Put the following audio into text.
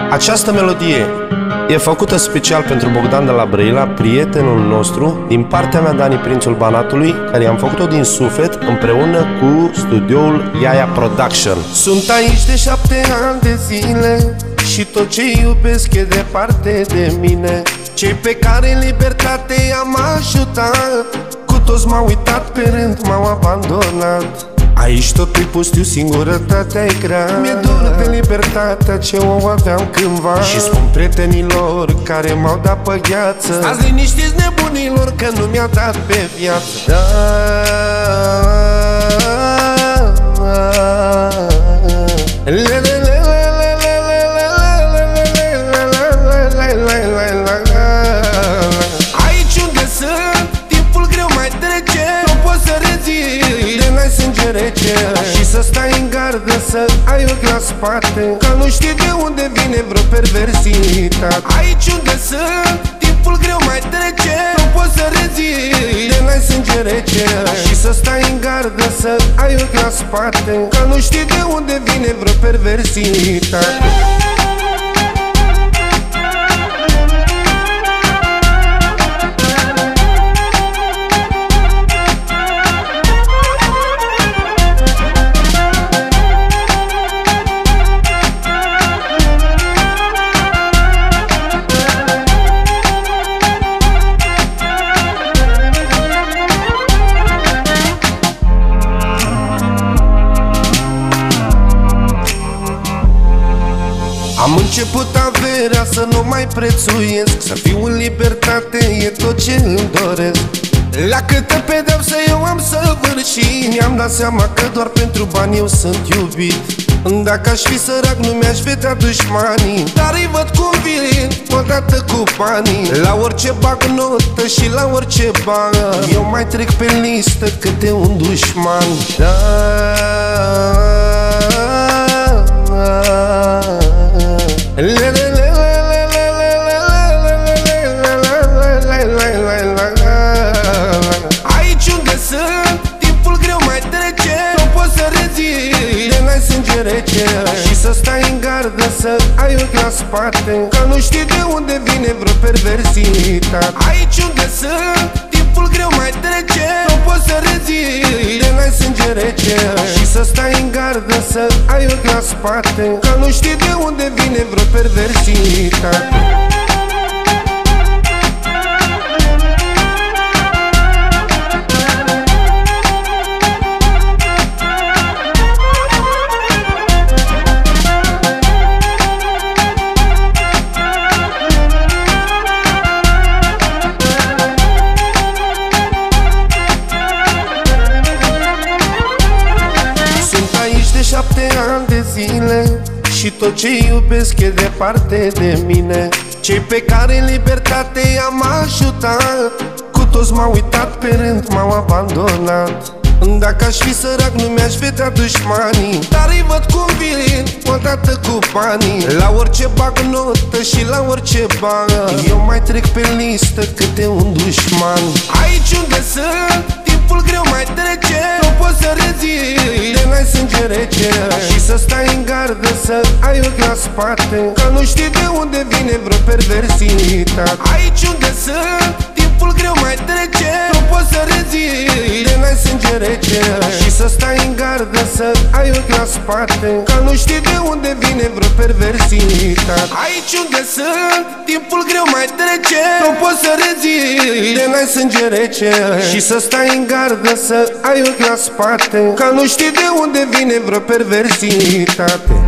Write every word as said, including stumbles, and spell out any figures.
Această melodie e făcută special pentru Bogdan de la Brăila, prietenul nostru, din partea mea, Dani Prințul Banatului, care i-am făcut-o din suflet împreună cu studioul Iaia Production. Sunt aici de șapte ani de zile și tot ce iubesc e departe de mine. Cei pe care în libertate i-am ajutat, cu toți m-au uitat pe rând, m-au abandonat. Aici totul-i pustiu, singurătatea-i grea. Mi-e dor de libertatea ce o aveam cândva. Și spun prietenilor care m-au dat pe gheață: stați liniștiți nebunilor că nu mi-a dat pe viață. Da, aici unde sunt, timpul greu mai trece. Nu poți să rezist de n-ai sânge rece și să stai în gardă, să ai ochi la spate, că nu știi de unde vine vreo perversitate. Aici unde sunt, timpul greu mai trece. Nu poți să rezist de n-ai sânge rece și să stai în gardă, să ai ochi la spate, că nu știi de unde vine vreo perversitate. Am început averea să nu mai prețuiesc, să fiu în libertate e tot ce îmi doresc. La câtă pedeapsă eu am săvârșit, mi-am dat seama că doar pentru bani eu sunt iubit. Dacă aș fi sărac nu mi-aș vedea dușmanii, dar îi văd cum vin odată cu banii. La orice bag notă și la orice bani, eu mai trec pe listă câte un dușman. Da, aici unde sunt, timpul greu mai trece. Nu poți să rezist de n-ai sânge rece și să stai în gardă, să ai ochi la spate, că nu știi de unde vine vreo perversitate. Aici unde sunt, timpul greu mai trece. Nu poți să rezist de n-ai sânge rece și să stai în gardă, să ai ochi la spate, că nu știi de unde vine vreo perversitate. Șapte ani de zile și tot ce iubesc e departe de mine. Cei pe care în libertate i-am ajutat, cu toți m-au uitat pe rând, m-au abandonat. Dacă aș fi sărac nu mi-aș vedea dușmanii, dar îi văd cum vin odată cu banii. La orice bag notă și la orice bani, eu mai trec pe listă câte un dușman. Aici unde sunt, timpul greu mai trece. Nu poți să rezist de n-ai sânge rece și să stai în gardă, să ai ochi la spate, că nu știi de unde vine vreo perversitate. Aici unde sunt, timpul greu mai trece. Nu poți să rezist de n-ai sânge rece și să stai în gardă, să ai ochi la spate, că nu știi de unde vine vreo perversitate. Aici unde sunt, timpul greu mai trece. Nu poți să rezist de n-ai sânge rece și să stai în gardă, să ai ochi la spate, că nu știi de unde vine vreo perversitate.